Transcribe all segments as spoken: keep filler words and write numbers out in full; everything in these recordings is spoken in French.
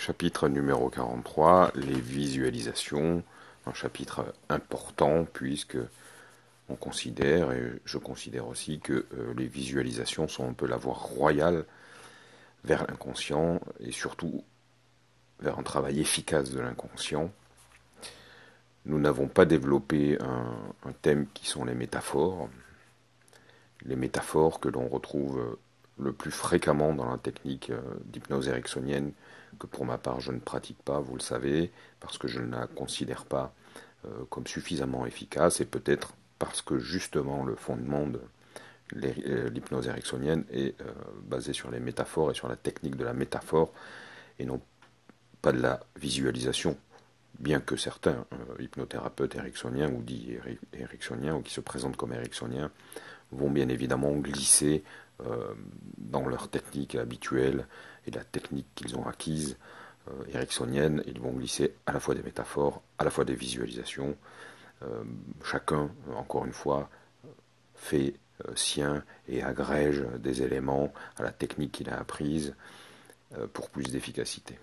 chapitre numéro quarante-trois, les visualisations, un chapitre important puisque on considère, et je considère aussi que euh, les visualisations sont un peu la voie royale vers l'inconscient et surtout vers un travail efficace de l'inconscient. Nous n'avons pas développé un, un thème qui sont les métaphores, les métaphores que l'on retrouve le plus fréquemment dans la technique d'hypnose ericksonienne, que pour ma part je ne pratique pas, vous le savez, parce que je ne la considère pas euh, comme suffisamment efficace, et peut-être parce que justement le fondement de l'hypnose ericksonienne est euh, basé sur les métaphores et sur la technique de la métaphore, et non pas de la visualisation, bien que certains euh, hypnothérapeutes ericksoniens ou dits ericksoniens ou qui se présentent comme ericksoniens vont bien évidemment glisser euh, dans leur technique habituelle et la technique qu'ils ont acquise euh, ericksonienne, ils vont glisser à la fois des métaphores, à la fois des visualisations. Euh, chacun, encore une fois, fait euh, sien et agrège des éléments à la technique qu'il a apprise euh, pour plus d'efficacité.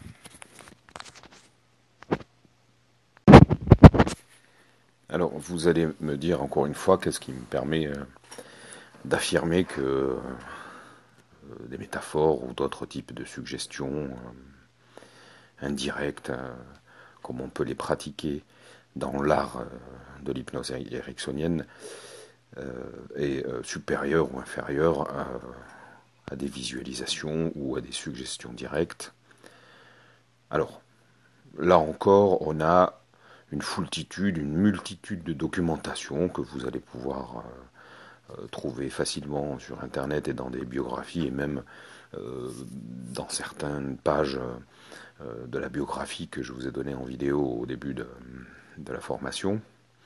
Alors, vous allez me dire encore une fois, qu'est-ce qui me permet euh, d'affirmer que euh, des métaphores ou d'autres types de suggestions euh, indirectes, euh, comme on peut les pratiquer dans l'art euh, de l'hypnose ericksonienne, euh, est euh, supérieur ou inférieur à, à des visualisations ou à des suggestions directes. Alors, là encore, on a une foultitude, une multitude de documentation que vous allez pouvoir euh, trouver facilement sur Internet et dans des biographies et même euh, dans certaines pages euh, de la biographie que je vous ai donnée en vidéo au début de, de la formation.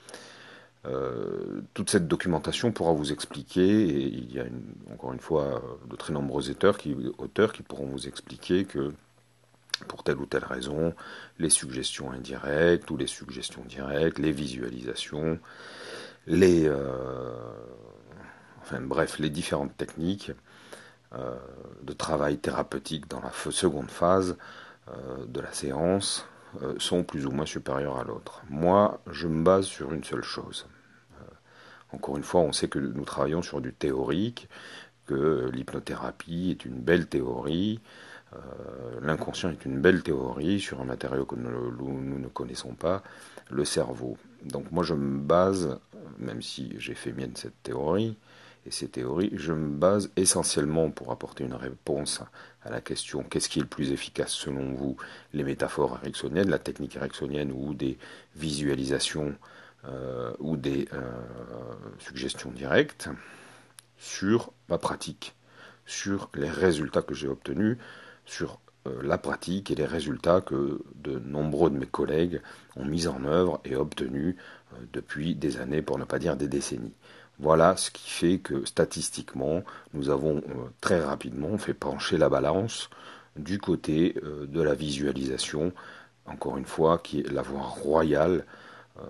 Euh, toute cette documentation pourra vous expliquer, et il y a une, encore une fois de très nombreux auteurs qui, auteurs qui pourront vous expliquer que pour telle ou telle raison, les suggestions indirectes ou les suggestions directes, les visualisations, les, euh, enfin bref, les différentes techniques euh, de travail thérapeutique dans la seconde phase euh, de la séance euh, sont plus ou moins supérieures à l'autre. Moi, je me base sur une seule chose. Euh, encore une fois, on sait que nous travaillons sur du théorique, que l'hypnothérapie est une belle théorie, euh, l'inconscient est une belle théorie sur un matériau que nous, nous ne connaissons pas, le cerveau. Donc moi je me base, même si j'ai fait mienne cette théorie, et ces théories, je me base essentiellement pour apporter une réponse à la question qu'est-ce qui est le plus efficace selon vous, les métaphores ericksoniennes, la technique ericksonienne ou des visualisations euh, ou des euh, suggestions directes, sur ma pratique, sur les résultats que j'ai obtenus, sur euh, la pratique et les résultats que de nombreux de mes collègues ont mis en œuvre et obtenus euh, depuis des années, pour ne pas dire des décennies. Voilà ce qui fait que statistiquement, nous avons euh, très rapidement fait pencher la balance du côté euh, de la visualisation, encore une fois, qui est la voie royale euh,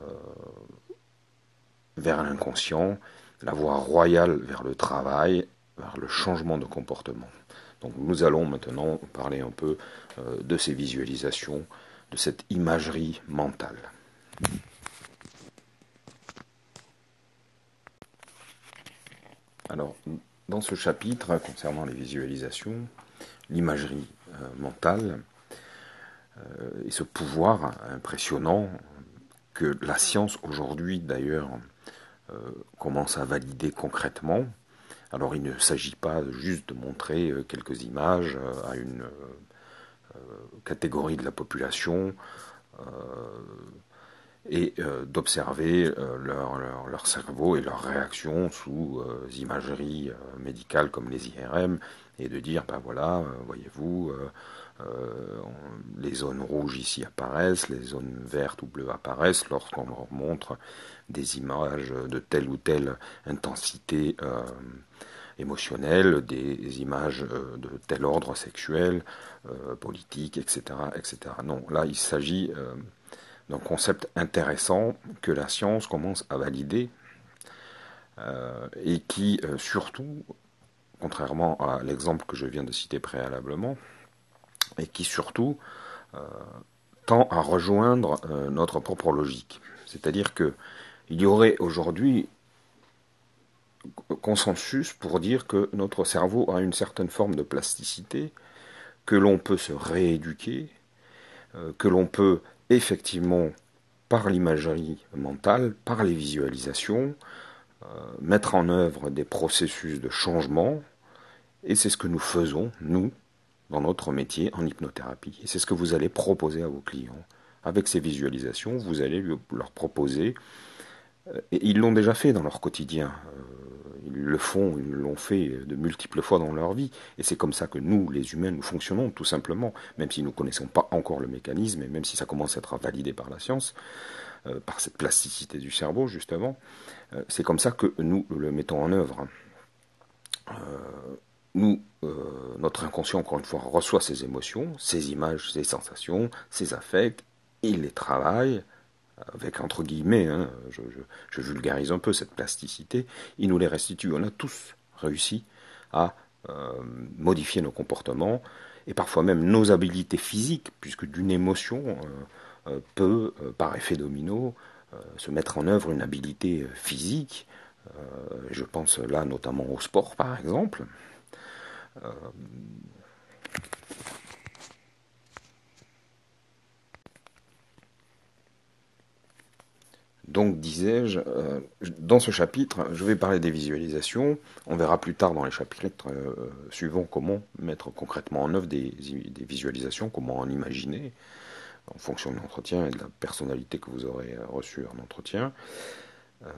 vers l'inconscient, la voie royale vers le travail, vers le changement de comportement. Donc nous allons maintenant parler un peu euh, de ces visualisations, de cette imagerie mentale. Alors, dans ce chapitre concernant les visualisations, l'imagerie euh, mentale euh, et ce pouvoir impressionnant que la science aujourd'hui d'ailleurs euh, commence à valider concrètement. Alors il ne s'agit pas juste de montrer quelques images à une euh, catégorie de la population euh, et euh, d'observer euh, leur, leur, leur cerveau et leurs réactions sous euh, imagerie euh, médicale comme les I R M et de dire, ben voilà, euh, voyez-vous, euh, euh, on, les zones rouges ici apparaissent, les zones vertes ou bleues apparaissent lorsqu'on leur montre des images de telle ou telle intensité euh, émotionnelle, des images euh, de tel ordre sexuel, euh, politique, et cetera, et cetera. Non, là il s'agit euh, d'un concept intéressant que la science commence à valider euh, et qui euh, surtout, contrairement à l'exemple que je viens de citer préalablement, et qui surtout euh, tend à rejoindre euh, notre propre logique. C'est-à-dire que il y aurait aujourd'hui consensus pour dire que notre cerveau a une certaine forme de plasticité, que l'on peut se rééduquer, euh, que l'on peut effectivement, par l'imagerie mentale, par les visualisations, euh, mettre en œuvre des processus de changement, et c'est ce que nous faisons, nous, dans notre métier en hypnothérapie. Et c'est ce que vous allez proposer à vos clients. Avec ces visualisations, vous allez leur proposer, et ils l'ont déjà fait dans leur quotidien, ils le font, ils l'ont fait de multiples fois dans leur vie, et c'est comme ça que nous, les humains, nous fonctionnons, tout simplement, même si nous ne connaissons pas encore le mécanisme, et même si ça commence à être validé par la science, euh, par cette plasticité du cerveau, justement, euh, c'est comme ça que nous le mettons en œuvre. Euh, nous, euh, notre inconscient, encore une fois, reçoit ces émotions, ces images, ces sensations, ces affects, il les travaille, avec entre guillemets, hein, je, je, je vulgarise un peu cette plasticité, il nous les restitue. On a tous réussi à euh, modifier nos comportements et parfois même nos habilités physiques, puisque d'une émotion euh, euh, peut, euh, par effet domino, euh, se mettre en œuvre une habilité physique. Euh, je pense là notamment au sport, par exemple. Euh, Donc, disais-je, euh, dans ce chapitre, je vais parler des visualisations. On verra plus tard dans les chapitres euh, suivants comment mettre concrètement en œuvre des, des visualisations, comment en imaginer, en fonction de l'entretien et de la personnalité que vous aurez reçue en entretien. Euh,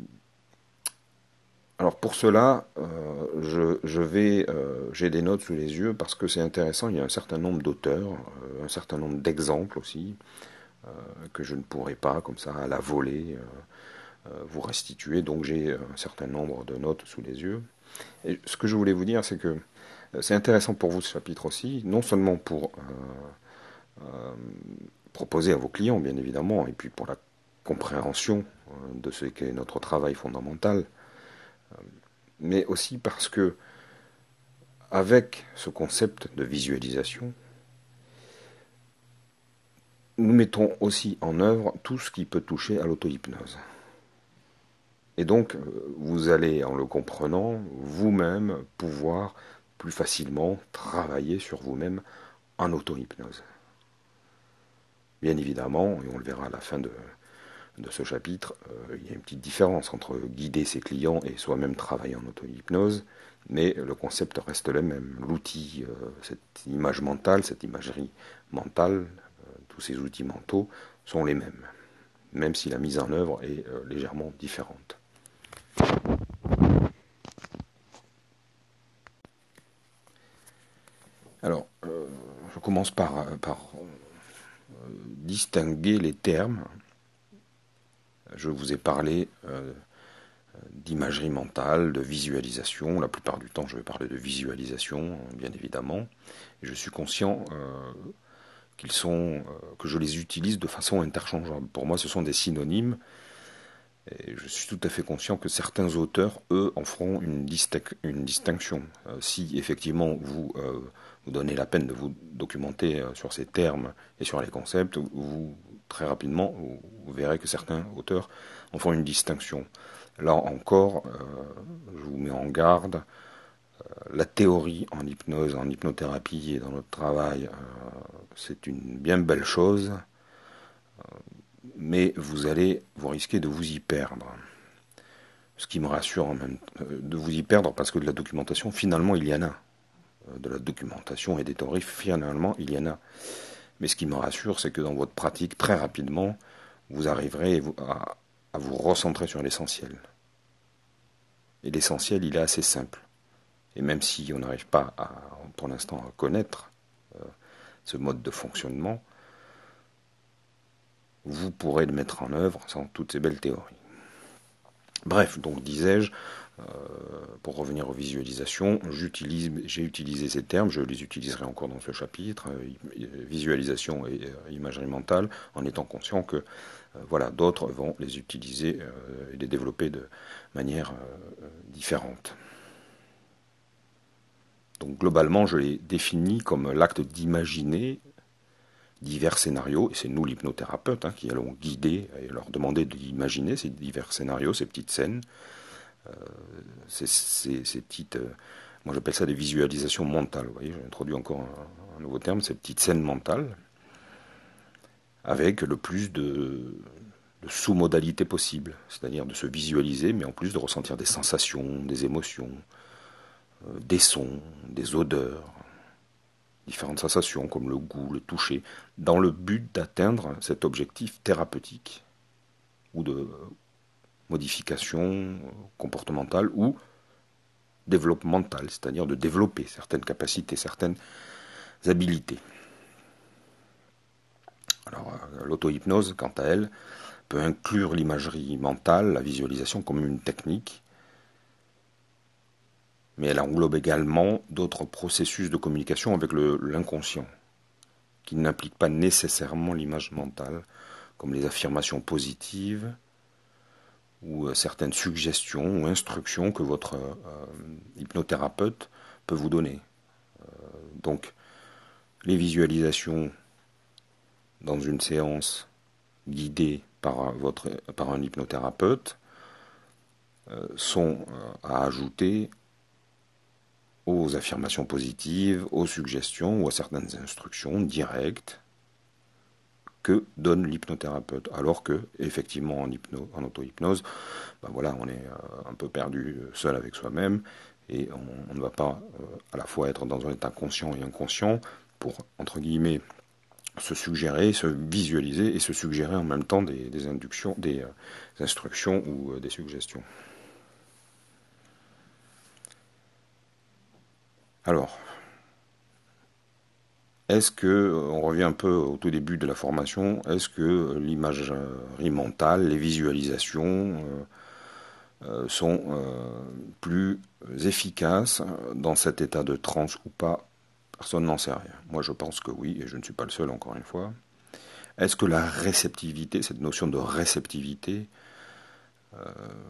alors pour cela, euh, je, je vais, euh, j'ai des notes sous les yeux parce que c'est intéressant. Il y a un certain nombre d'auteurs, euh, un certain nombre d'exemples aussi euh, que je ne pourrai pas comme ça à la volée. Euh, vous restituer. Donc j'ai un certain nombre de notes sous les yeux. Et ce que je voulais vous dire, c'est que c'est intéressant pour vous ce chapitre aussi, non seulement pour euh, euh, proposer à vos clients, bien évidemment, et puis pour la compréhension euh, de ce qu'est notre travail fondamental, euh, mais aussi parce que avec ce concept de visualisation, nous mettons aussi en œuvre tout ce qui peut toucher à l'auto-hypnose. Et donc, vous allez, en le comprenant, vous-même pouvoir plus facilement travailler sur vous-même en auto-hypnose. Bien évidemment, et on le verra à la fin de, de ce chapitre, euh, il y a une petite différence entre guider ses clients et soi-même travailler en auto-hypnose, mais le concept reste le même. L'outil, euh, cette image mentale, cette imagerie mentale, euh, tous ces outils mentaux sont les mêmes, même si la mise en œuvre est euh, légèrement différente. Alors, euh, je commence par, par euh, distinguer les termes. Je vous ai parlé euh, d'imagerie mentale, de visualisation. La plupart du temps, je vais parler de visualisation, bien évidemment. Et je suis conscient euh, qu'ils sont, euh, que je les utilise de façon interchangeable. Pour moi, ce sont des synonymes. Et je suis tout à fait conscient que certains auteurs, eux, en feront une, une distinction. Euh, si effectivement vous euh, vous donnez la peine de vous documenter euh, sur ces termes et sur les concepts, vous très rapidement vous, vous verrez que certains auteurs en font une distinction. Là encore, euh, je vous mets en garde. Euh, la théorie en hypnose, en hypnothérapie et dans notre travail, euh, c'est une bien belle chose. Euh, mais vous allez vous risquer de vous y perdre. Ce qui me rassure en même temps, de vous y perdre parce que de la documentation, finalement, il y en a. De la documentation et des théories, finalement, il y en a. Mais ce qui me rassure, c'est que dans votre pratique, très rapidement, vous arriverez à, à vous recentrer sur l'essentiel. Et l'essentiel, il est assez simple. Et même si on n'arrive pas, à, pour l'instant, à connaître euh, ce mode de fonctionnement, vous pourrez le mettre en œuvre sans toutes ces belles théories. Bref, donc disais-je, euh, pour revenir aux visualisations, j'utilise, j'ai utilisé ces termes, je les utiliserai encore dans ce chapitre, euh, visualisation et euh, imagerie mentale, en étant conscient que euh, voilà, d'autres vont les utiliser euh, et les développer de manière euh, différente. Donc globalement, je l'ai défini comme l'acte d'imaginer divers scénarios, et c'est nous l'hypnothérapeute hein, qui allons guider et leur demander d'imaginer ces divers scénarios, ces petites scènes, euh, ces, ces, ces petites... Euh, moi j'appelle ça des visualisations mentales, vous voyez, j'ai introduit encore un, un nouveau terme, ces petites scènes mentales, avec le plus de, de sous-modalités possibles, c'est-à-dire de se visualiser, mais en plus de ressentir des sensations, des émotions, euh, des sons, des odeurs, différentes sensations comme le goût, le toucher, dans le but d'atteindre cet objectif thérapeutique ou de modification comportementale ou développementale, c'est-à-dire de développer certaines capacités, certaines habilités. Alors, l'auto-hypnose, quant à elle, peut inclure l'imagerie mentale, la visualisation comme une technique, mais elle englobe également d'autres processus de communication avec le, l'inconscient, qui n'impliquent pas nécessairement l'image mentale, comme les affirmations positives ou euh, certaines suggestions ou instructions que votre euh, hypnothérapeute peut vous donner. Euh, donc, les visualisations dans une séance guidée par, votre, par un hypnothérapeute euh, sont euh, à ajouter aux affirmations positives, aux suggestions ou à certaines instructions directes que donne l'hypnothérapeute. Alors que, effectivement, en, hypno, en auto-hypnose, ben voilà, on est euh, un peu perdu seul avec soi-même et on, on ne va pas euh, à la fois être dans un état conscient et inconscient pour, entre guillemets, se suggérer, se visualiser et se suggérer en même temps des, des inductions, des, euh, des instructions ou euh, des suggestions. Alors, est-ce que, on revient un peu au tout début de la formation, est-ce que l'imagerie mentale, les visualisations euh, euh, sont euh, plus efficaces dans cet état de transe ou pas? Personne n'en sait rien. Moi je pense que oui, et je ne suis pas le seul encore une fois. Est-ce que la réceptivité, cette notion de réceptivité, euh,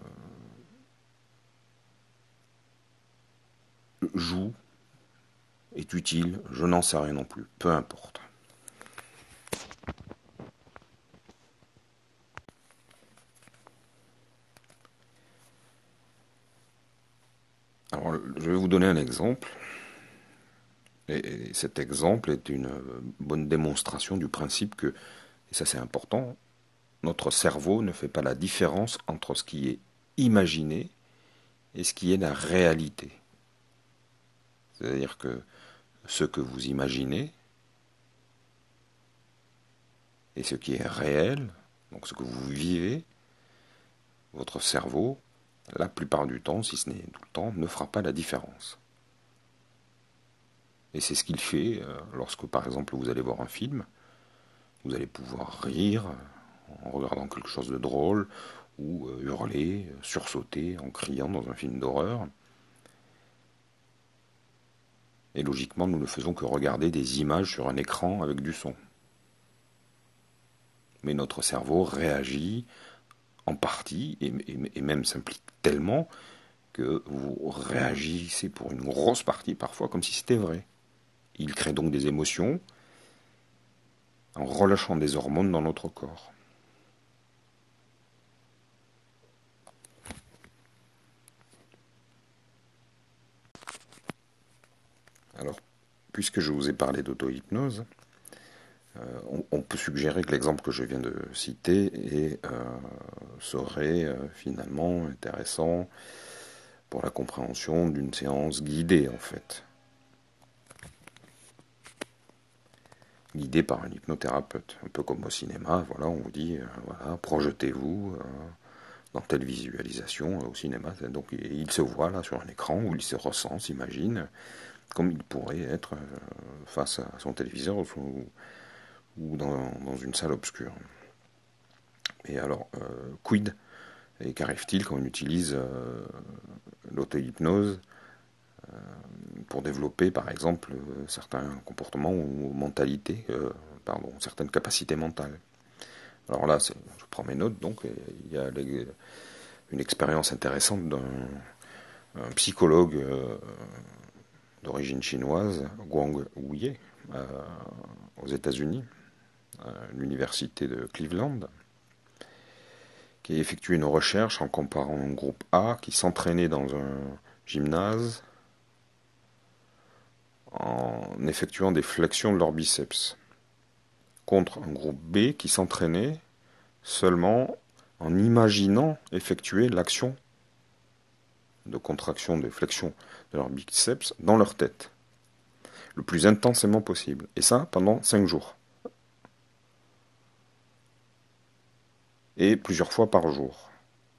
joue, est utile? Je n'en sais rien non plus, peu importe. Alors, je vais vous donner un exemple. Et cet exemple est une bonne démonstration du principe que, et ça c'est important, notre cerveau ne fait pas la différence entre ce qui est imaginé et ce qui est la réalité. C'est-à-dire que ce que vous imaginez et ce qui est réel, donc ce que vous vivez, votre cerveau, la plupart du temps, si ce n'est tout le temps, ne fera pas la différence. Et c'est ce qu'il fait lorsque, par exemple, vous allez voir un film. Vous allez pouvoir rire en regardant quelque chose de drôle, ou hurler, sursauter en criant dans un film d'horreur. Et logiquement, nous ne faisons que regarder des images sur un écran avec du son. Mais notre cerveau réagit en partie, et, et, et même s'implique tellement, que vous réagissez pour une grosse partie parfois comme si c'était vrai. Il crée donc des émotions en relâchant des hormones dans notre corps. Alors, puisque je vous ai parlé d'auto-hypnose, euh, on, on peut suggérer que l'exemple que je viens de citer est, euh, serait euh, finalement intéressant pour la compréhension d'une séance guidée, en fait. Guidée par un hypnothérapeute, un peu comme au cinéma, voilà, on vous dit, euh, voilà, projetez-vous euh, dans telle visualisation euh, au cinéma. Donc il se voit là sur un écran où il se ressent, s'imagine, comme il pourrait être euh, face à son téléviseur ou, ou dans, dans une salle obscure. Et alors, euh, quid et qu'arrive-t-il quand on utilise euh, l'auto-hypnose euh, pour développer, par exemple, euh, certains comportements ou mentalités, euh, pardon, certaines capacités mentales? Alors là, je prends mes notes, donc il y a les, une expérience intéressante d'un un psychologue euh, d'origine chinoise, Guang Huye, euh, aux États-Unis, à l'université de Cleveland, qui a effectué une recherche en comparant un groupe A qui s'entraînait dans un gymnase en effectuant des flexions de leurs biceps, contre un groupe B qui s'entraînait seulement en imaginant effectuer l'action de contraction, de flexion de leurs biceps dans leur tête, le plus intensément possible. Et ça pendant cinq jours. Et plusieurs fois par jour.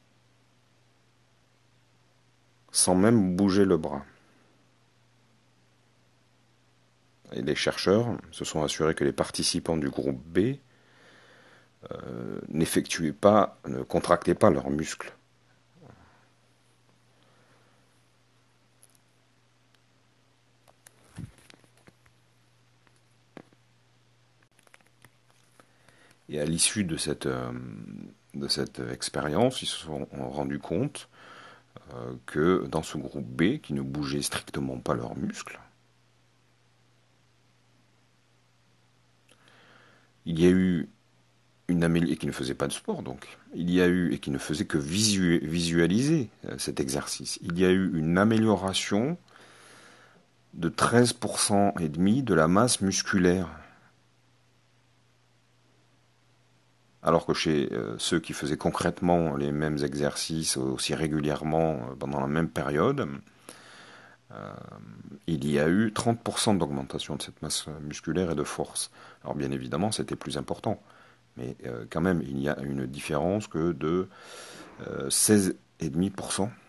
Sans même bouger le bras. Et les chercheurs se sont assurés que les participants du groupe B euh, n'effectuaient pas, ne contractaient pas leurs muscles. Et à l'issue de cette, euh, de cette expérience, ils se sont rendus compte euh, que dans ce groupe B, qui ne bougeait strictement pas leurs muscles, il y a eu une amélioration, et qui ne faisait pas de sport donc, il y a eu, et qui ne faisait que visu visualiser euh, cet exercice, il y a eu une amélioration de treize pour cent et demi de la masse musculaire. Alors que chez euh, ceux qui faisaient concrètement les mêmes exercices aussi régulièrement euh, pendant la même période, euh, il y a eu trente pour cent d'augmentation de cette masse musculaire et de force. Alors bien évidemment, c'était plus important. Mais euh, quand même, il y a une différence que de euh, seize virgule cinq pour cent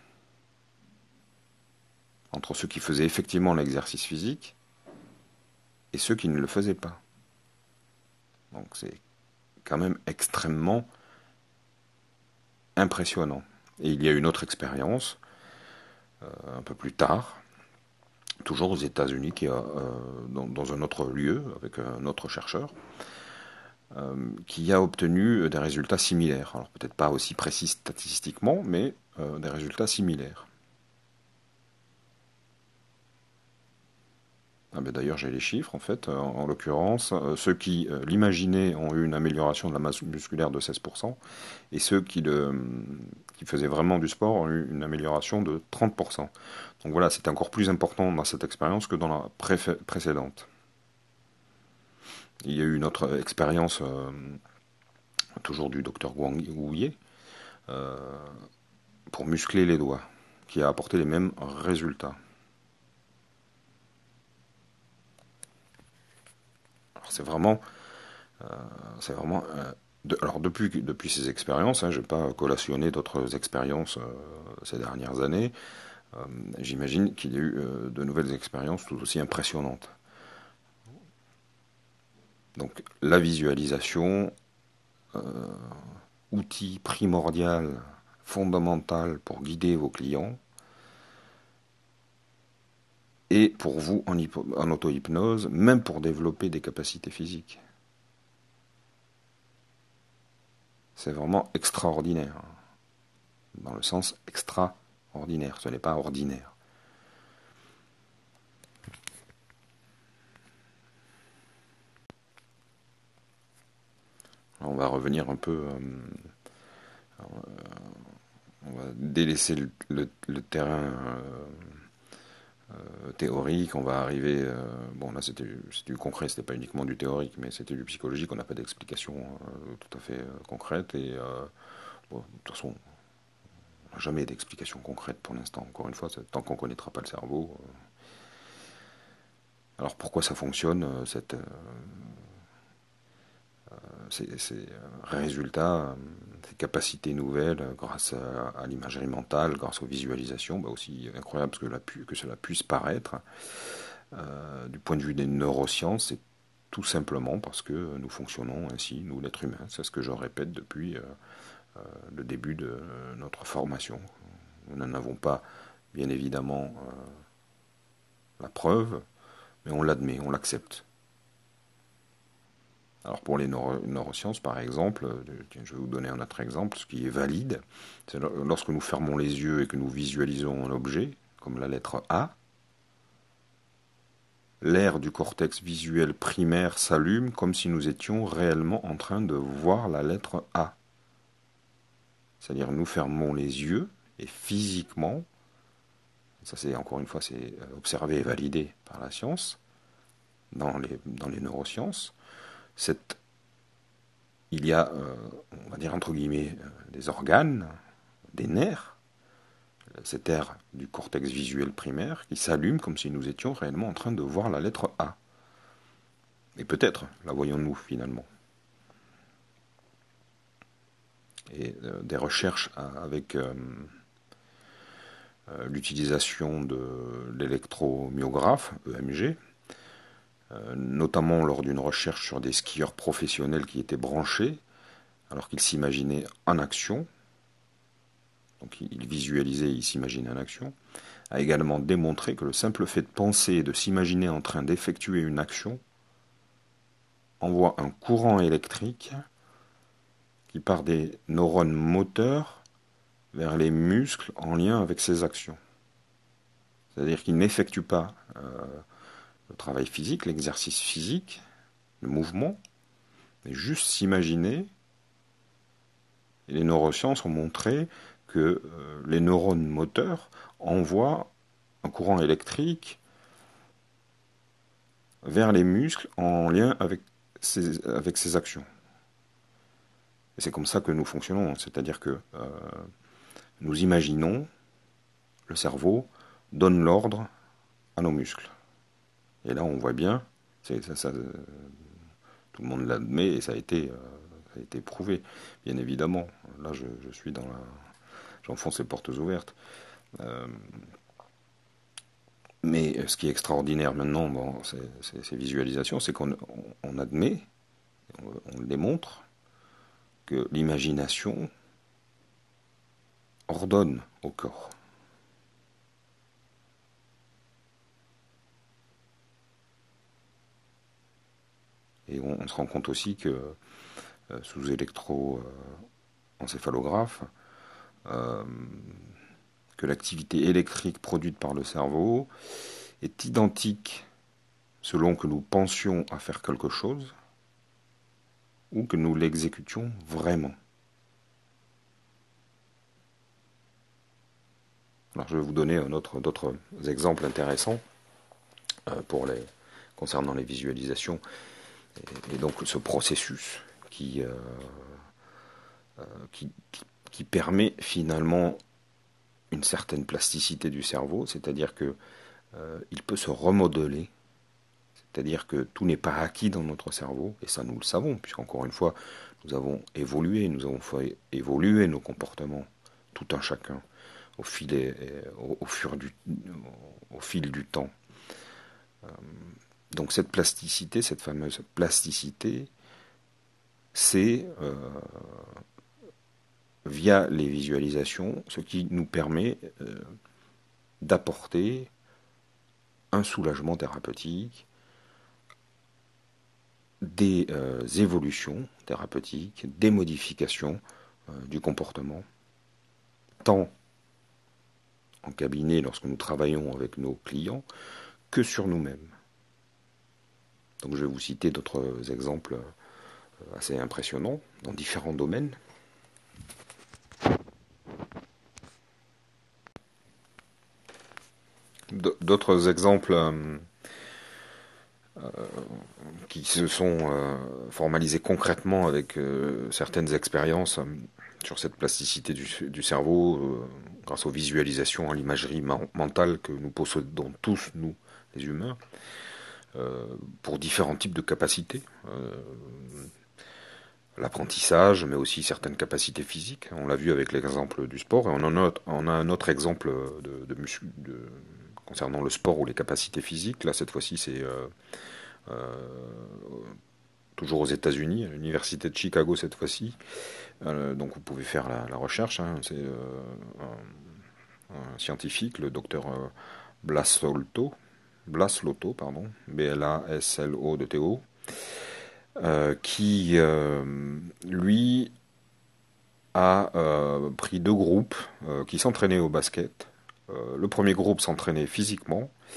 entre ceux qui faisaient effectivement l'exercice physique et ceux qui ne le faisaient pas. Donc c'est quand même extrêmement impressionnant. Et il y a une autre expérience, euh, un peu plus tard, toujours aux États-Unis, qui a, euh, dans, dans un autre lieu, avec un autre chercheur, euh, qui a obtenu des résultats similaires. Alors peut-être pas aussi précis statistiquement, mais euh, des résultats similaires. Ah ben d'ailleurs, j'ai les chiffres, en fait. En, en l'occurrence, euh, ceux qui euh, l'imaginaient ont eu une amélioration de la masse musculaire de seize pour cent, et ceux qui, le, qui faisaient vraiment du sport ont eu une amélioration de trente pour cent. Donc voilà, c'est encore plus important dans cette expérience que dans la pré- précédente. Il y a eu une autre expérience, euh, toujours du docteur Guang Huye, euh, pour muscler les doigts, qui a apporté les mêmes résultats. Alors c'est vraiment, euh, c'est vraiment euh, de, alors depuis, depuis ces expériences, hein, je n'ai pas collationné d'autres expériences euh, ces dernières années, euh, j'imagine qu'il y a eu euh, de nouvelles expériences tout aussi impressionnantes. Donc la visualisation, euh, outil primordial, fondamental pour guider vos clients, et pour vous en, en auto-hypnose, même pour développer des capacités physiques. C'est vraiment extraordinaire, dans le sens extraordinaire, ce n'est pas ordinaire. Alors on va revenir un peu, euh, on va délaisser le, le, le terrain euh, euh, théorique, on va arriver, euh, bon là c'était du concret, c'était pas uniquement du théorique, mais c'était du psychologique, on n'a pas d'explication euh, tout à fait euh, concrète, et euh, bon, de toute façon, on n'a jamais d'explication concrète pour l'instant, encore une fois, tant qu'on ne connaîtra pas le cerveau. Euh. Alors pourquoi ça fonctionne, euh, cette, euh, ces, ces résultats, ces capacités nouvelles grâce à, à l'imagerie mentale, grâce aux visualisations, bah aussi incroyable que, la, que cela puisse paraître. Euh, du point de vue des neurosciences, c'est tout simplement parce que nous fonctionnons ainsi, nous l'être humain. C'est ce que je répète depuis euh, euh, le début de notre formation. Nous n'en avons pas, bien évidemment, euh, la preuve, mais on l'admet, on l'accepte. Alors pour les neuro neurosciences, par exemple, je vais vous donner un autre exemple, ce qui est valide, c'est lorsque nous fermons les yeux et que nous visualisons un objet, comme la lettre A, l'aire du cortex visuel primaire s'allume comme si nous étions réellement en train de voir la lettre A. C'est-à-dire nous fermons les yeux et physiquement, ça c'est encore une fois c'est observé et validé par la science, dans les, dans les neurosciences, cette, il y a, euh, on va dire entre guillemets, euh, des organes, des nerfs, cette aire du cortex visuel primaire qui s'allume comme si nous étions réellement en train de voir la lettre A. Et peut-être la voyons-nous finalement. Et euh, des recherches avec euh, euh, l'utilisation de l'électromyographe, E M G, euh, notamment lors d'une recherche sur des skieurs professionnels qui étaient branchés, alors qu'ils s'imaginaient en action, donc ils visualisaient et ils s'imaginaient en action, a également démontré que le simple fait de penser et de s'imaginer en train d'effectuer une action envoie un courant électrique qui part des neurones moteurs vers les muscles en lien avec ces actions. C'est-à-dire qu'ils n'effectuent pas euh, le travail physique, l'exercice physique, le mouvement, mais juste s'imaginer. Et les neurosciences ont montré que euh, les neurones moteurs envoient un courant électrique vers les muscles en lien avec ces, avec ces actions. Et c'est comme ça que nous fonctionnons, c'est-à-dire que euh, nous imaginons, le cerveau donne l'ordre à nos muscles. Et là, on voit bien, c'est, ça, ça, euh, tout le monde l'admet et ça a été, euh, ça a été prouvé, bien évidemment. Là, je, je suis dans la, j'enfonce les portes ouvertes. Euh, mais ce qui est extraordinaire maintenant, bon, c'est, c'est, ces visualisations, c'est qu'on on, on admet, on, on le démontre, que l'imagination ordonne au corps. Et on, on se rend compte aussi que euh, sous électroencéphalographe, euh, que l'activité électrique produite par le cerveau est identique selon que nous pensions à faire quelque chose ou que nous l'exécutions vraiment. Alors je vais vous donner un autre, d'autres exemples intéressants euh, pour les, concernant les visualisations et, et donc ce processus qui, euh, euh, qui, qui, qui permet finalement une certaine plasticité du cerveau, c'est-à-dire que euh, il peut se remodeler, c'est-à-dire que tout n'est pas acquis dans notre cerveau, et ça nous le savons, puisqu'encore une fois, nous avons évolué, nous avons fait évoluer nos comportements, tout un chacun, au fil, et, au, au, fur du, au, au fil du temps. Euh, donc cette plasticité, cette fameuse plasticité, c'est euh, via les visualisations ce qui nous permet euh, d'apporter un soulagement thérapeutique, des euh, évolutions thérapeutiques, des modifications euh, du comportement, tant en cabinet lorsque nous travaillons avec nos clients, que sur nous-mêmes. Donc je vais vous citer d'autres exemples assez impressionnants dans différents domaines. D'autres exemples euh, euh, qui se sont euh, formalisés concrètement avec euh, certaines expériences euh, sur cette plasticité du, du cerveau euh, grâce aux visualisations, à l'imagerie mentale que nous possédons tous, nous, les humains, euh, pour différents types de capacités. Euh, l'apprentissage, mais aussi certaines capacités physiques. On l'a vu avec l'exemple du sport, et on en a, on a un autre exemple de, de, muscu, de, concernant le sport ou les capacités physiques. Là, cette fois-ci, c'est euh, euh, toujours aux États-Unis, à l'université de Chicago cette fois-ci. Euh, donc vous pouvez faire la, la recherche. Hein. C'est euh, un, un scientifique, le docteur euh, Blaslotto, Blaslotto, pardon, B L A S L O T O, euh, qui, euh, lui, a euh, pris deux groupes euh, qui s'entraînaient au basket. Euh, le premier groupe s'entraînait physiquement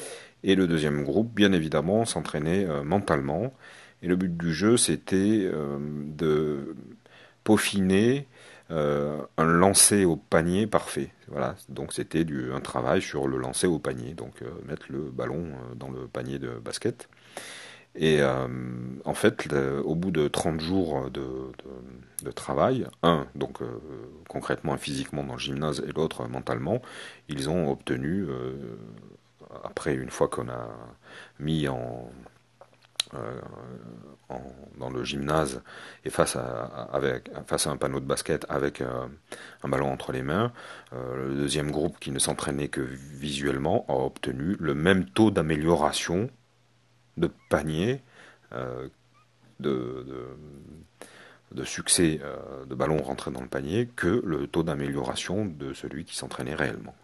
Et le deuxième groupe, bien évidemment, s'entraînait euh, mentalement. Et le but du jeu, c'était euh, de peaufiner euh, un lancer au panier parfait. Voilà, donc c'était du, un travail sur le lancer au panier, donc euh, mettre le ballon euh, dans le panier de basket. Et euh, en fait, le- au bout de trente jours de, de- de travail, un, donc euh, concrètement et physiquement dans le gymnase, et l'autre euh, mentalement, ils ont obtenu, euh, après une fois qu'on a mis en, euh, en- dans le gymnase et face à, avec, face à un panneau de basket avec euh, un ballon entre les mains, euh, le deuxième groupe qui ne s'entraînait que visuellement a obtenu le même taux d'amélioration de panier, euh, de, de, de succès euh, de ballon rentré dans le panier que le taux d'amélioration de celui qui s'entraînait réellement.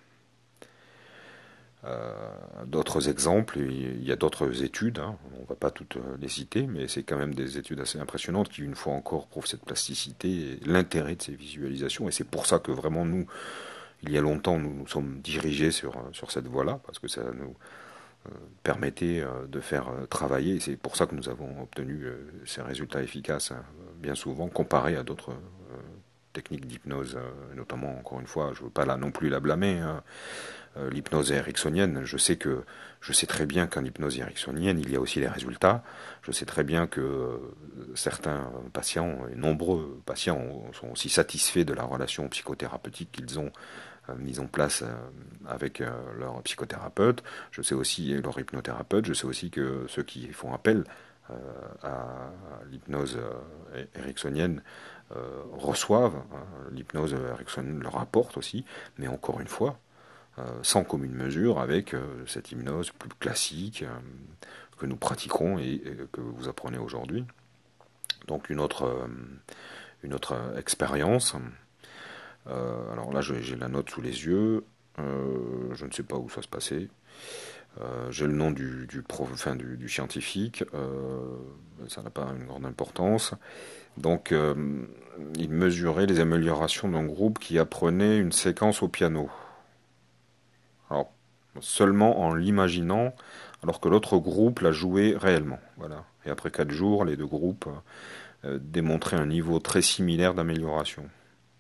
Euh, d'autres exemples, il y a d'autres études, hein, on ne va pas toutes les citer, mais c'est quand même des études assez impressionnantes qui, une fois encore, prouvent cette plasticité et l'intérêt de ces visualisations. Et c'est pour ça que vraiment, nous, il y a longtemps, nous nous sommes dirigés sur, sur cette voie-là, parce que ça nous euh, permettait euh, de faire euh, travailler. Et c'est pour ça que nous avons obtenu euh, ces résultats efficaces, hein, bien souvent, comparés à d'autres euh, techniques d'hypnose, euh, notamment, encore une fois, je ne veux pas là non plus la blâmer, hein, euh, l'hypnose ericksonienne. Je sais que je sais très bien qu'en hypnose ericksonienne, il y a aussi les résultats. Je sais très bien que euh, certains patients, et nombreux patients, sont aussi satisfaits de la relation psychothérapeutique qu'ils ont euh, mise en place euh, avec euh, leur psychothérapeute. Je sais aussi, et leur hypnothérapeute, je sais aussi que ceux qui font appel euh, à l'hypnose euh, ericksonienne euh, reçoivent, hein, l'hypnose ericksonienne leur apporte aussi, mais encore une fois, euh, sans commune mesure avec euh, cette hypnose plus classique euh, que nous pratiquons et, et que vous apprenez aujourd'hui. Donc une autre, euh, une autre expérience. Euh, alors là, j'ai la note sous les yeux. Euh, je ne sais pas où ça se passait. Euh, j'ai le nom du, du, prof, enfin, du, du scientifique. Euh, ça n'a pas une grande importance. Donc, euh, il mesurait les améliorations d'un groupe qui apprenait une séquence au piano. Alors, seulement en l'imaginant, alors que l'autre groupe l'a joué réellement. Voilà. Et après quatre jours, les deux groupes euh, démontraient un niveau très similaire d'amélioration.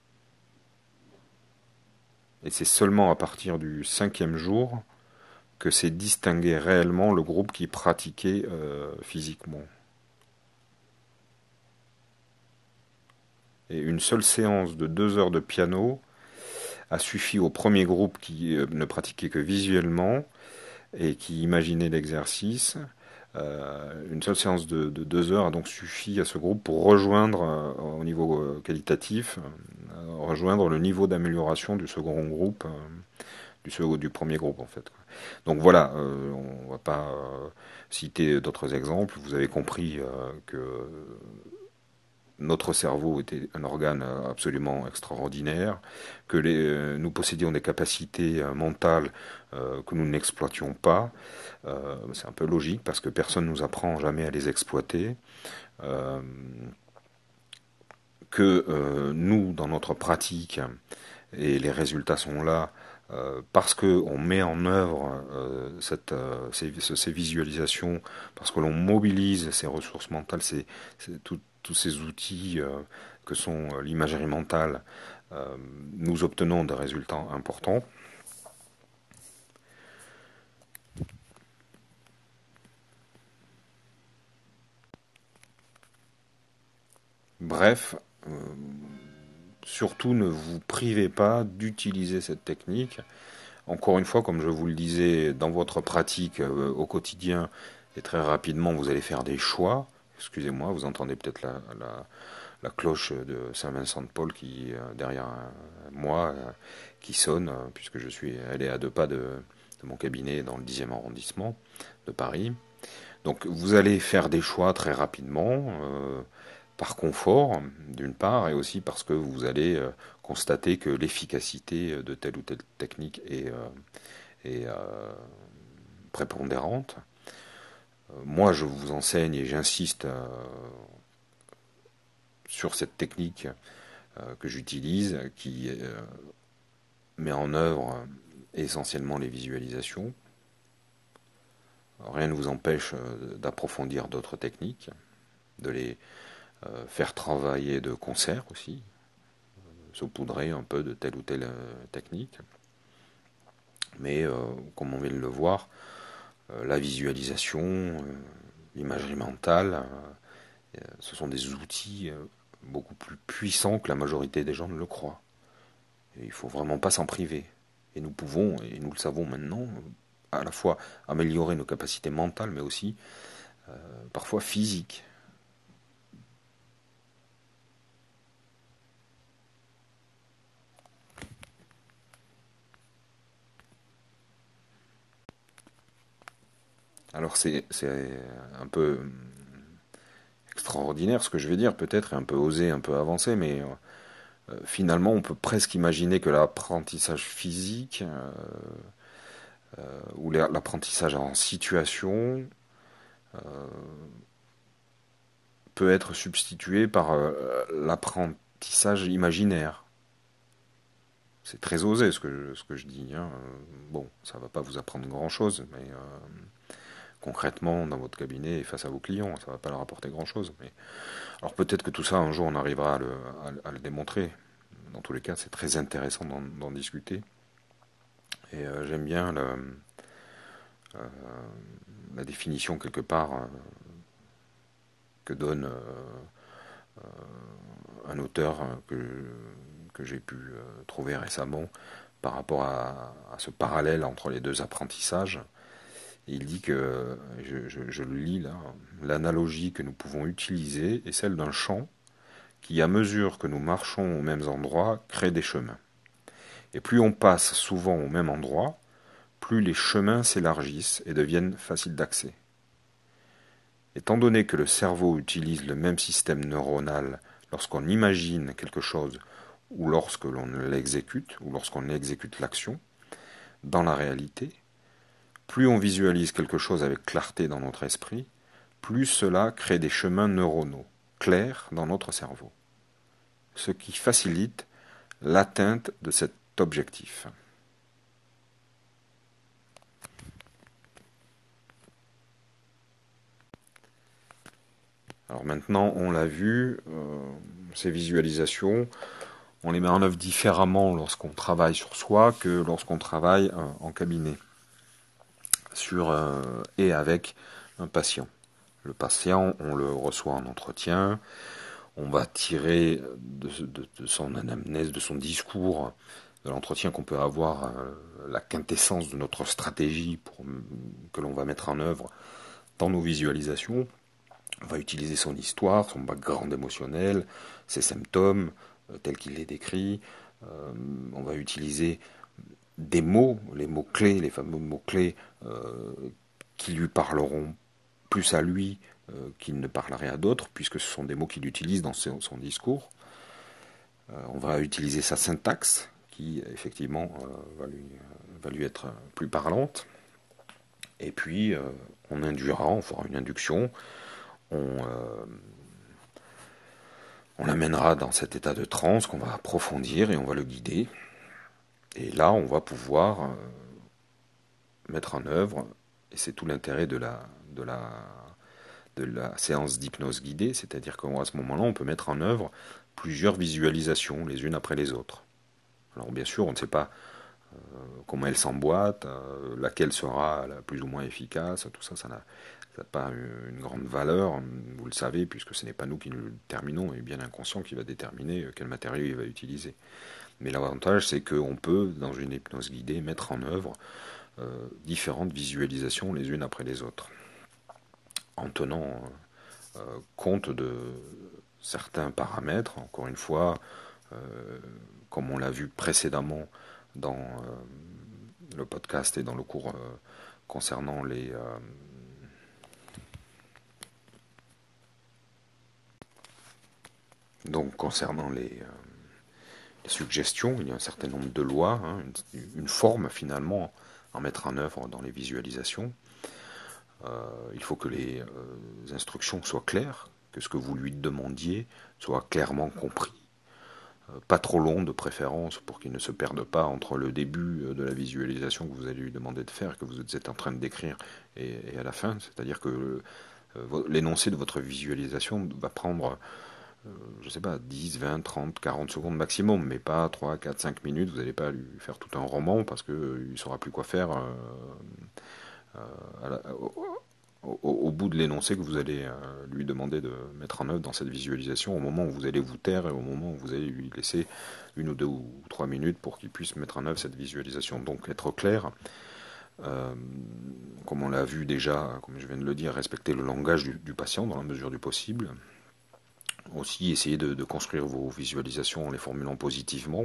Et c'est seulement à partir du cinquième jour que s'est distingué réellement le groupe qui pratiquait euh, physiquement. Et une seule séance de deux heures de piano a suffi au premier groupe qui euh, ne pratiquait que visuellement et qui imaginait l'exercice. Euh, une seule séance de, de, deux heures a donc suffi à ce groupe pour rejoindre, euh, au niveau euh, qualitatif, euh, rejoindre le niveau d'amélioration du second groupe, euh, du, second, du premier groupe en fait. Donc voilà, euh, on ne va pas euh, citer d'autres exemples. Vous avez compris euh, que notre cerveau était un organe absolument extraordinaire, que les, euh, nous possédions des capacités euh, mentales euh, que nous n'exploitions pas. Euh, c'est un peu logique parce que personne ne nous apprend jamais à les exploiter. Euh, que euh, nous, dans notre pratique, et les résultats sont là, euh, parce qu'on met en œuvre euh, cette, euh, ces, ces, visualisations, parce que l'on mobilise ces ressources mentales, ces, ces, tout, tous ces outils euh, que sont euh, l'imagerie mentale, euh, nous obtenons des résultats importants. Bref, euh, surtout ne vous privez pas d'utiliser cette technique. Encore une fois, comme je vous le disais, dans votre pratique euh, au quotidien, et très rapidement, vous allez faire des choix. Excusez-moi, vous entendez peut-être la, la, la cloche de Saint-Vincent-de-Paul qui euh, derrière euh, moi, euh, qui sonne, euh, puisque je suis allé à deux pas de, de mon cabinet dans le dixième arrondissement de Paris. Donc vous allez faire des choix très rapidement, euh, par confort d'une part, et aussi parce que vous allez euh, constater que l'efficacité de telle ou telle technique est, euh, est euh, prépondérante. Euh, moi, je vous enseigne et j'insiste euh, sur cette technique euh, que j'utilise, qui euh, met en œuvre essentiellement les visualisations. Rien ne vous empêche d'approfondir d'autres techniques, de les euh, faire travailler de concert aussi, saupoudrer un peu de telle ou telle euh, technique. Mais euh, comme on vient de le voir, euh, la visualisation, euh, l'imagerie mentale, euh, ce sont des outils euh, beaucoup plus puissants que la majorité des gens ne le croient. Et il ne faut vraiment pas s'en priver. Et nous pouvons, et nous le savons maintenant, à la fois améliorer nos capacités mentales, mais aussi euh, parfois physiques. Alors c'est un peu extraordinaire ce que je vais dire, peut-être, et un peu osé, un peu avancé, mais euh, finalement on peut presque imaginer que l'apprentissage physique euh, euh, ou l'apprentissage en situation euh, peut être substitué par euh, l'apprentissage imaginaire. C'est très osé ce que je, ce que je dis. Hein. Bon, ça ne va pas vous apprendre grand-chose, mais euh, concrètement, dans votre cabinet et face à vos clients, ça ne va pas leur apporter grand-chose. Mais... Alors peut-être que tout ça, un jour, on arrivera à le, à, à le démontrer. Dans tous les cas, c'est très intéressant d'en discuter. Et euh, j'aime bien le, euh, la définition, quelque part, euh, que donne euh, euh, un auteur que, que j'ai pu euh, trouver récemment par rapport à, à ce parallèle entre les deux apprentissages. Et il dit que, je, je, je le lis là, l'analogie que nous pouvons utiliser est celle d'un champ qui, à mesure que nous marchons aux mêmes endroits, crée des chemins. Et plus on passe souvent au même endroit, plus les chemins s'élargissent et deviennent faciles d'accès. Étant donné que le cerveau utilise le même système neuronal lorsqu'on imagine quelque chose ou lorsque l'on l'exécute, ou lorsqu'on exécute l'action, dans la réalité, plus on visualise quelque chose avec clarté dans notre esprit, plus cela crée des chemins neuronaux clairs dans notre cerveau, ce qui facilite l'atteinte de cet objectif. Alors maintenant, on l'a vu, euh, ces visualisations, on les met en œuvre différemment lorsqu'on travaille sur soi que lorsqu'on travaille euh, en cabinet sur, euh, et avec un patient. Le patient, on le reçoit en entretien, on va tirer de, de, de son anamnèse, de son discours, de l'entretien qu'on peut avoir, euh, la quintessence de notre stratégie pour, que l'on va mettre en œuvre dans nos visualisations. On va utiliser son histoire, son background émotionnel, ses symptômes, euh, tels qu'il les décrit. Euh, on va utiliser des mots, les mots-clés, les fameux mots-clés euh, qui lui parleront plus à lui euh, qu'il ne parlerait à d'autres, puisque ce sont des mots qu'il utilise dans son, son discours. Euh, on va utiliser sa syntaxe, qui effectivement euh, va, lui, euh, va lui être plus parlante. Et puis, euh, on induira, on fera une induction, on, euh, on l'amènera dans cet état de transe qu'on va approfondir et on va le guider. Et là, on va pouvoir euh, mettre en œuvre, et c'est tout l'intérêt de la, de la, de la séance d'hypnose guidée, c'est-à-dire qu'à ce moment-là, on peut mettre en œuvre plusieurs visualisations, les unes après les autres. Alors bien sûr, on ne sait pas euh, comment elles s'emboîtent, euh, laquelle sera la plus ou moins efficace, tout ça, ça n'a pas une grande valeur, vous le savez, puisque ce n'est pas nous qui le déterminons, et bien l'inconscient qui va déterminer quel matériau il va utiliser. Mais l'avantage, c'est qu'on peut, dans une hypnose guidée, mettre en œuvre euh, différentes visualisations les unes après les autres, en tenant euh, compte de certains paramètres, encore une fois, euh, comme on l'a vu précédemment dans euh, le podcast et dans le cours euh, concernant les... Euh, donc concernant les... Euh, les suggestions, il y a un certain nombre de lois, hein, une, une forme finalement à mettre en œuvre dans les visualisations. Euh, il faut que les euh, instructions soient claires, que ce que vous lui demandiez soit clairement compris. pas trop long de préférence pour qu'il ne se perde pas entre le début de la visualisation que vous allez lui demander de faire, que vous êtes en train de décrire, et, et à la fin. C'est-à-dire que euh, l'énoncé de votre visualisation va prendre, euh, je ne sais pas, dix, vingt, trente, quarante secondes maximum, mais pas trois, quatre, cinq minutes. Vous n'allez pas lui faire tout un roman parce qu'il ne saura plus quoi faire euh, euh, à la, au, au, au bout de l'énoncé que vous allez euh, lui demander de mettre en œuvre dans cette visualisation, au moment où vous allez vous taire et au moment où vous allez lui laisser une ou deux ou trois minutes pour qu'il puisse mettre en œuvre cette visualisation. Donc être clair, euh, comme on l'a vu déjà, comme je viens de le dire, respecter le langage du, du patient dans la mesure du possible. Aussi essayer de, de construire vos visualisations en les formulant positivement.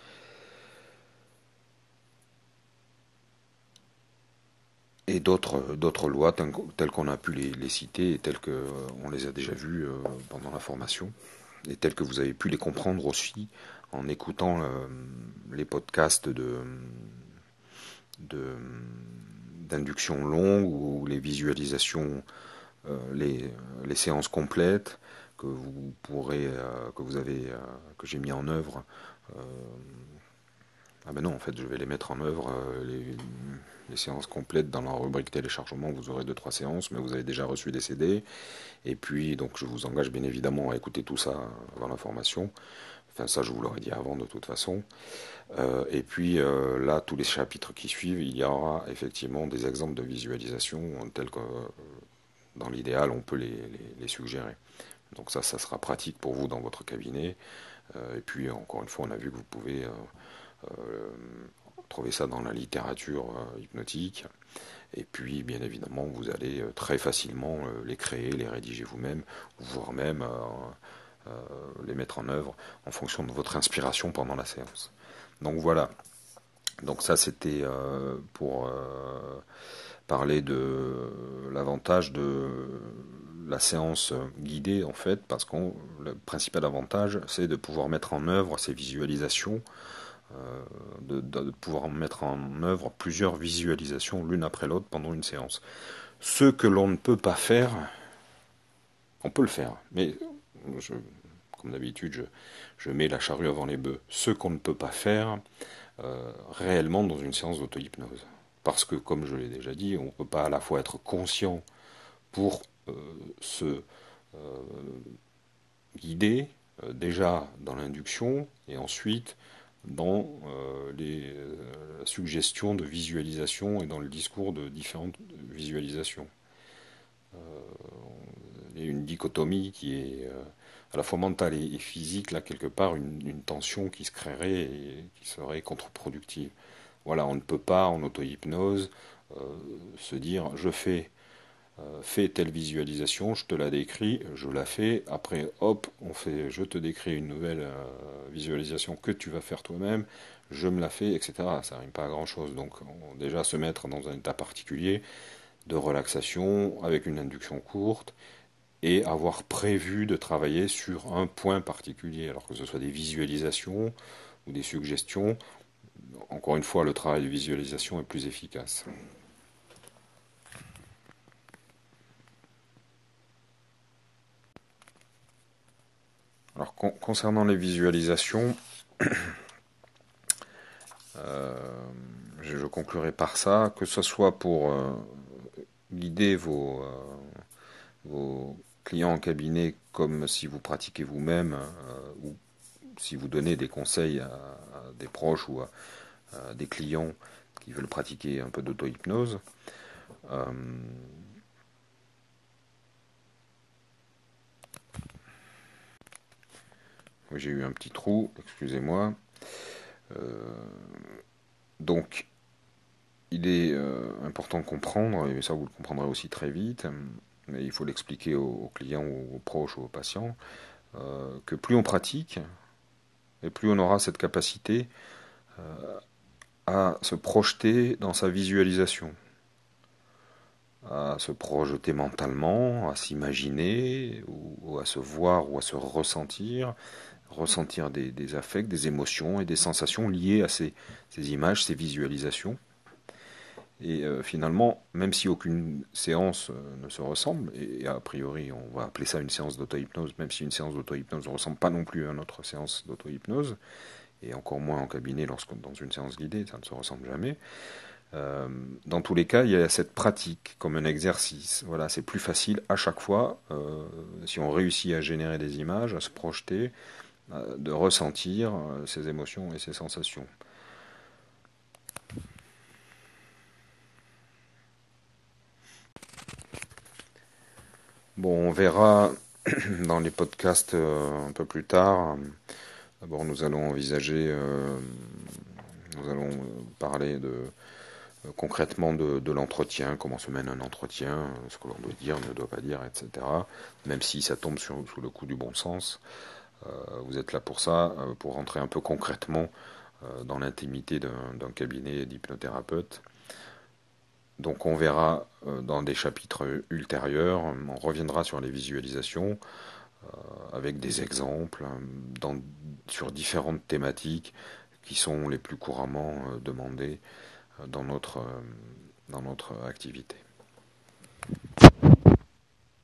Et d'autres d'autres lois telles qu'on a pu les, les citer et telles qu'on les a déjà vues euh, pendant la formation et telles que vous avez pu les comprendre aussi en écoutant euh, les podcasts de de d'induction longue ou les visualisations, euh, les, les séances complètes que vous pourrez euh, que vous avez euh, que j'ai mis en œuvre. Euh, ah ben non, en fait, je vais les mettre en œuvre euh, les, les séances complètes dans la rubrique téléchargement. Vous aurez deux trois séances, mais vous avez déjà reçu des C D. Et puis, donc, je vous engage bien évidemment à écouter tout ça avant la formation. Enfin, ça, je vous l'aurais dit avant de toute façon. Euh, et puis, euh, là, tous les chapitres qui suivent, il y aura effectivement des exemples de visualisation tels que, euh, dans l'idéal, on peut les, les, les suggérer. Donc ça, ça sera pratique pour vous dans votre cabinet. Euh, et puis, encore une fois, on a vu que vous pouvez euh, euh, trouver ça dans la littérature euh, hypnotique. Et puis, bien évidemment, vous allez euh, très facilement euh, les créer, les rédiger vous-même, voire même euh, euh, les mettre en œuvre en fonction de votre inspiration pendant la séance. Donc voilà. Donc ça, c'était euh, pour euh, parler de l'avantage de la séance guidée, en fait, parce que le principal avantage, c'est de pouvoir mettre en œuvre ces visualisations, euh, de, de, pouvoir mettre en œuvre plusieurs visualisations l'une après l'autre pendant une séance. Ce que l'on ne peut pas faire, on peut le faire, mais je, comme d'habitude, je, je mets la charrue avant les bœufs. Ce qu'on ne peut pas faire euh, réellement dans une séance d'auto-hypnose. Parce que, comme je l'ai déjà dit, on ne peut pas à la fois être conscient pour euh, se euh, guider, euh, déjà dans l'induction, et ensuite dans euh, les euh, suggestions de visualisation et dans le discours de différentes visualisations. Euh, il y a une dichotomie qui est euh, à la fois mentale et, et physique, là quelque part une, une tension qui se créerait et qui serait contre-productive. Voilà, on ne peut pas en auto-hypnose euh, se dire je fais euh, fais telle visualisation, je te la décris, je la fais, après hop, on fait, je te décris une nouvelle euh, visualisation que tu vas faire toi-même, je me la fais, et cetera. Ça n'arrive pas à grand chose. Donc on, déjà se mettre dans un état particulier de relaxation avec une induction courte et avoir prévu de travailler sur un point particulier, alors que ce soit des visualisations ou des suggestions. Encore une fois, le travail de visualisation est plus efficace. Alors, con concernant les visualisations, euh, je, je conclurai par ça, que ce soit pour euh, guider vos, euh, vos clients en cabinet comme si vous pratiquez vous-même euh, ou si vous donnez des conseils à, à des proches ou à, à des clients qui veulent pratiquer un peu d'auto-hypnose. Euh, J'ai eu un petit trou, excusez-moi. Euh, donc, il est euh, important de comprendre, et ça vous le comprendrez aussi très vite, mais il faut l'expliquer aux, aux clients, aux, aux proches ou aux patients, euh, que plus on pratique, et plus on aura cette capacité euh, à se projeter dans sa visualisation, à se projeter mentalement, à s'imaginer, ou, ou à se voir, ou à se ressentir, ressentir des, des affects, des émotions et des sensations liées à ces, ces images, ces visualisations. Et euh, finalement, même si aucune séance euh, ne se ressemble, et, et a priori on va appeler ça une séance d'auto-hypnose, même si une séance d'auto-hypnose ne ressemble pas non plus à une autre séance d'auto-hypnose, et encore moins en cabinet lorsque dans une séance guidée, ça ne se ressemble jamais. Euh, dans tous les cas, il y a cette pratique comme un exercice. Voilà, c'est plus facile à chaque fois, euh, si on réussit à générer des images, à se projeter, euh, de ressentir euh, ces émotions et ces sensations. Bon, on verra dans les podcasts euh, un peu plus tard. D'abord, nous allons envisager, euh, nous allons parler de, euh, concrètement de, de l'entretien, comment se mène un entretien, euh, ce que l'on doit dire, ne doit pas dire, et cetera. Même si ça tombe sur, sous le coup du bon sens, euh, vous êtes là pour ça, euh, pour rentrer un peu concrètement euh, dans l'intimité d'un, d'un cabinet d'hypnothérapeute. Donc on verra euh, dans des chapitres ultérieurs, on reviendra sur les visualisations euh, avec des exemples euh, dans, sur différentes thématiques qui sont les plus couramment euh, demandées euh, dans notre, euh, dans notre activité.